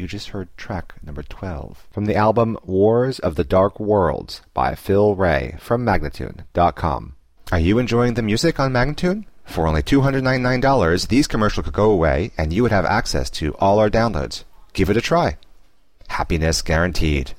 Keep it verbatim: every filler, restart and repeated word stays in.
you just heard track number twelve from the album Wars of the Dark Worlds by Phil Ray from Magnatune dot com. Are you enjoying the music on Magnatune? For only two hundred ninety-nine dollars, these commercials could go away and you would have access to all our downloads. Give it a try. Happiness guaranteed.